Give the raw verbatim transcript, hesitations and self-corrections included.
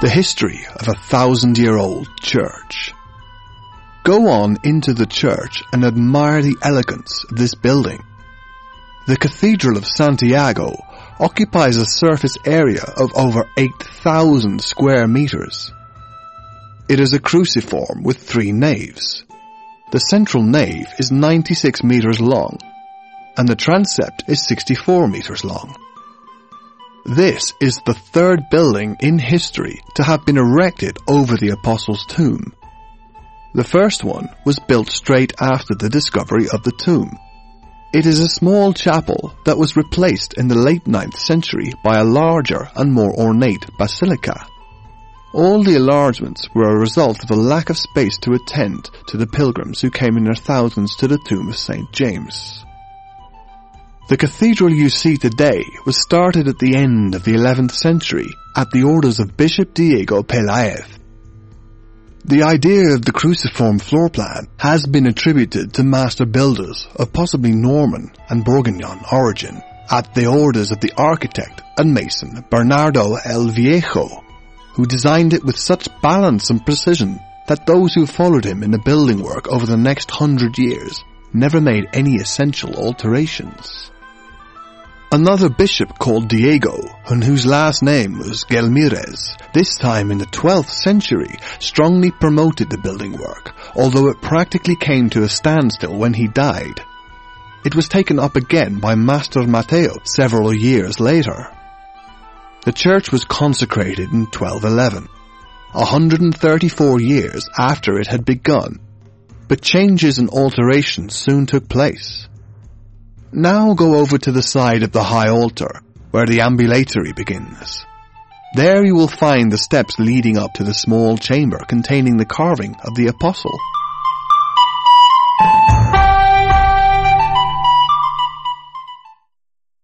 the history of a thousand-year-old church. Go on into the church and admire the elegance of this building. The Cathedral of Santiago occupies a surface area of over eight thousand square meters. It is a cruciform with three naves. The central nave is ninety-six meters long, and the transept is sixty-four meters long. This is the third building in history to have been erected over the Apostles' tomb. The first one was built straight after the discovery of the tomb. It is a small chapel that was replaced in the late ninth century by a larger and more ornate basilica. All the enlargements were a result of a lack of space to attend to the pilgrims who came in their thousands to the tomb of Saint James. The cathedral you see today was started at the end of the eleventh century at the orders of Bishop Diego Peláez. The idea of the cruciform floor plan has been attributed to master builders of possibly Norman and Bourguignon origin at the orders of the architect and mason Bernardo el Viejo, who designed it with such balance and precision that those who followed him in the building work over the next hundred years never made any essential alterations. Another bishop called Diego, and whose last name was Gelmírez, this time in the twelfth century, strongly promoted the building work, although it practically came to a standstill when he died. It was taken up again by Master Mateo several years later. The church was consecrated in twelve eleven, one hundred thirty-four years after it had begun, but changes and alterations soon took place. Now go over to the side of the high altar, where the ambulatory begins. There you will find the steps leading up to the small chamber containing the carving of the apostle.